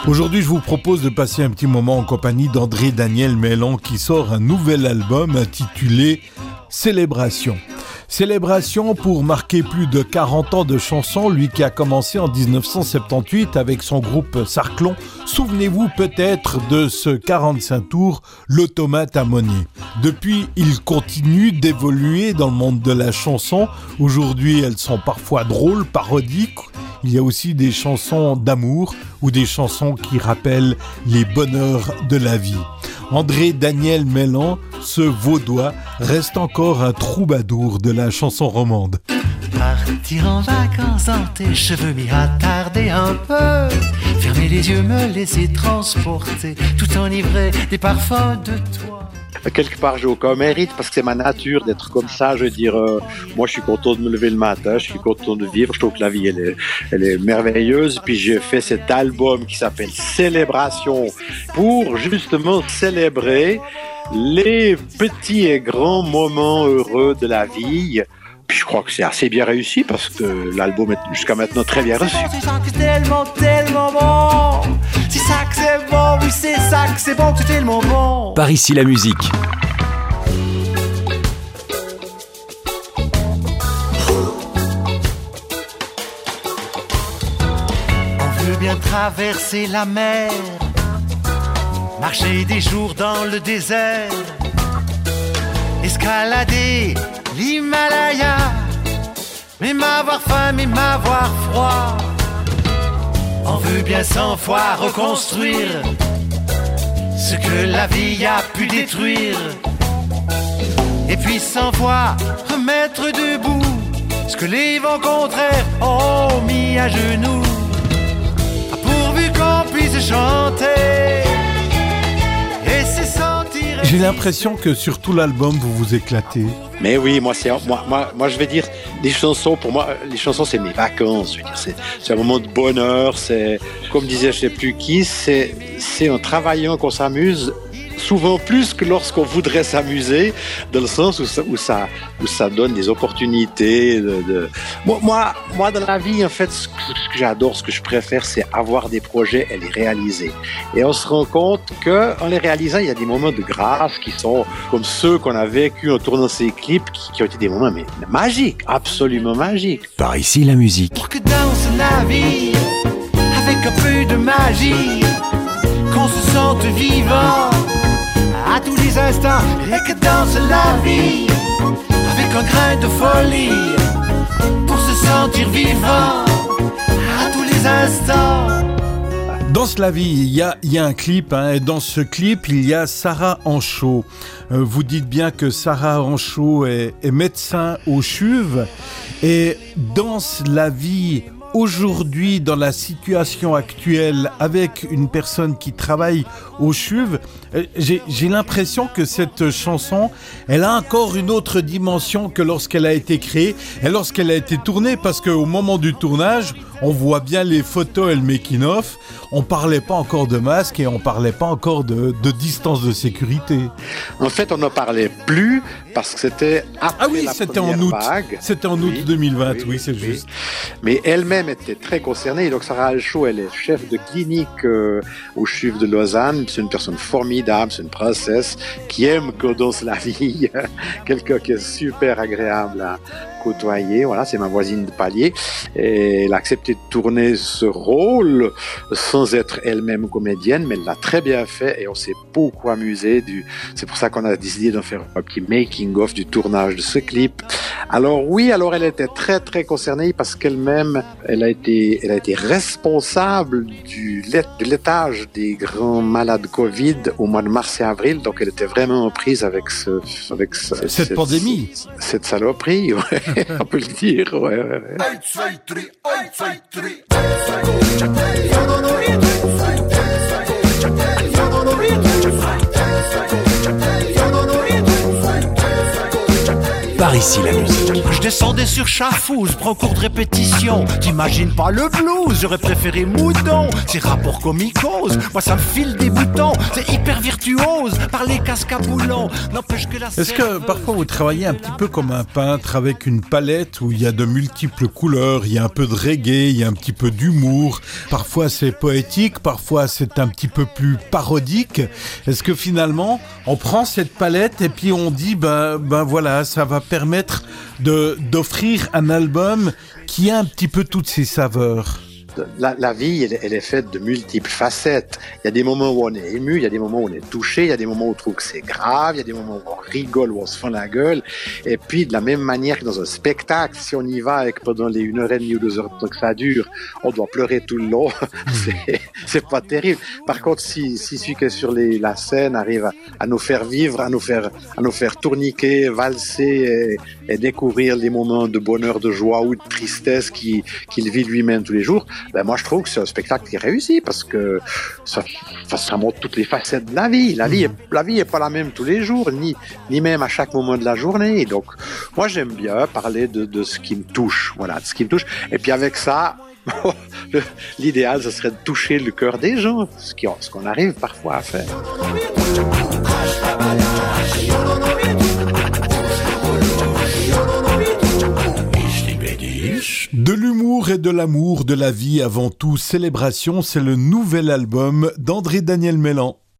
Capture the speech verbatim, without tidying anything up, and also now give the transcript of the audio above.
Aujourd'hui, je vous propose de passer un petit moment en compagnie d'André Daniel Mellon qui sort un nouvel album intitulé Célébration. Célébration pour marquer plus de quarante ans de chansons, lui qui a commencé en dix-neuf cent soixante-dix-huit avec son groupe Sarclon. Souvenez-vous peut-être de ce quarante-cinq tours, l'Automate Harmonie. Depuis, il continue d'évoluer dans le monde de la chanson. Aujourd'hui, elles sont parfois drôles, parodiques. Il y a aussi des chansons d'amour ou des chansons qui rappellent les bonheurs de la vie. André Daniel Mellon, ce Vaudois, reste encore un troubadour de la chanson romande. Partir en vacances dans tes cheveux, m'y attarder un peu. Fermer les yeux, me laisser transporter, tout enivré des parfums de toi. Quelque part, j'ai aucun mérite parce que c'est ma nature d'être comme ça. Je veux dire, euh, moi, je suis content de me lever le matin, je suis content de vivre. Je trouve que la vie, elle est, elle est merveilleuse. Puis j'ai fait cet album qui s'appelle Célébration pour justement célébrer les petits et grands moments heureux de la vie. Puis je crois que c'est assez bien réussi parce que l'album est jusqu'à maintenant très bien reçu. C'est ça que c'est tellement, tellement bon. C'est ça que c'est bon, oui c'est ça que c'est bon, c'est tellement bon. Par ici la musique. On veut bien traverser la mer, marcher des jours dans le désert, escalader l'Himalaya, même avoir faim, même avoir froid. On veut bien cent fois reconstruire ce que la vie a pu détruire. Et puis cent fois remettre debout ce que les vents contraires ont mis à genoux. Pourvu qu'on puisse chanter et se sentir. J'ai l'impression que sur tout l'album, vous vous éclatez. Mais oui, moi, c'est, moi, moi, moi, je vais dire, les chansons, pour moi, les chansons, c'est mes vacances. Je veux dire, c'est, c'est un moment de bonheur. C'est, comme disait je sais plus qui, c'est, c'est en travaillant qu'on s'amuse. Souvent plus que lorsqu'on voudrait s'amuser, dans le sens où ça, où ça, où ça donne des opportunités. De, de... Moi, moi, moi, dans la vie, en fait, ce que, ce que j'adore, ce que je préfère, c'est avoir des projets et les réaliser. Et on se rend compte qu'en les réalisant, il y a des moments de grâce qui sont comme ceux qu'on a vécu en tournant ces clips, qui, qui ont été des moments mais, magiques, absolument magiques. Par ici la musique. Pour que danse la vie, avec un peu de magie, qu'on se sente vivant à tous les instants, et que danse la vie avec un grain de folie pour se sentir vivant à tous les instants. Dans la vie, il y a, il y a un clip, hein, et dans ce clip, il y a Sarah Anchaud. Euh, vous dites bien que Sarah Anchaud est, est médecin au C H U V, et dans la vie aujourd'hui, dans la situation actuelle, avec une personne qui travaille au C H U V, j'ai, j'ai l'impression que cette chanson, elle a encore une autre dimension que lorsqu'elle a été créée et lorsqu'elle a été tournée, parce qu'au moment du tournage, on voit bien les photos et le making-of, on parlait pas encore de masque et on parlait pas encore de, de distance de sécurité. En fait, on n'en parlait plus parce que c'était après ah oui, la c'était première en août. vague. C'était en août oui, deux mille vingt, oui, oui, oui c'est oui. juste. Mais elle-même était très concernée. Donc Sarah Anchaud, elle est chef de clinique euh, au C H U V de Lausanne. C'est une personne formidable, c'est une princesse qui aime qu'on danse la vie. Quelqu'un qui est super agréable à côtoyer. Voilà, c'est ma voisine de palier. Et elle a accepté de tourner ce rôle sans être elle-même comédienne, mais elle l'a très bien fait et on s'est beaucoup amusé. Du... C'est pour ça qu'on a décidé d'en faire un petit making-of du tournage de ce clip. Alors oui, alors elle était très très concernée parce qu'elle-même, elle a été, elle a été responsable du de l'étage des grands malades Covid au mois de mars et avril. Donc elle était vraiment en prise avec ce, avec ce, cette, cette pandémie, cette, cette saloperie, ouais, on peut le dire. Ouais, ouais, ouais. Par ici la musique. Je descendais sur Chafouz, prends cours de répétition. T'imagines pas le blues, j'aurais préféré Mouton. C'est rapport comicose, moi ça me file des boutons. C'est hyper virtuose, par les casques à boulons. N'empêche que la Est-ce que parfois vous travaillez un petit peu comme un peintre avec une palette où il y a de multiples couleurs, il y a un peu de reggae, il y a un petit peu d'humour, parfois c'est poétique, parfois c'est un petit peu plus parodique. Est-ce que finalement on prend cette palette et puis on dit ben, ben voilà, ça va permettre de, d'offrir un album qui a un petit peu toutes ces saveurs? La, la vie, elle, elle est faite de multiples facettes. Il y a des moments où on est ému, il y a des moments où on est touché, il y a des moments où on trouve que c'est grave, il y a des moments où on rigole, où on se fend la gueule. Et puis, de la même manière que dans un spectacle, si on y va et que pendant les une heure et demie ou deux heures que ça dure, on doit pleurer tout le long, c'est, c'est pas terrible. Par contre, si, si celui qui est sur les, la scène arrive à, à nous faire vivre, à nous faire, à nous faire tourniquer, valser et, et découvrir les moments de bonheur, de joie ou de tristesse qu'il, qu'il vit lui-même tous les jours, ben moi je trouve que c'est un spectacle qui réussit parce que ça, ça montre toutes les facettes de la vie. La vie est, la vie est pas la même tous les jours, ni, ni même à chaque moment de la journée. Donc moi j'aime bien parler de, de ce qui me touche, voilà, de ce qui me touche. Et puis avec ça, l'idéal ce serait de toucher le cœur des gens, ce, qui, ce qu'on arrive parfois à faire. De l'humour et de l'amour, de la vie avant tout, Célébration, c'est le nouvel album d'André Daniel Mélan.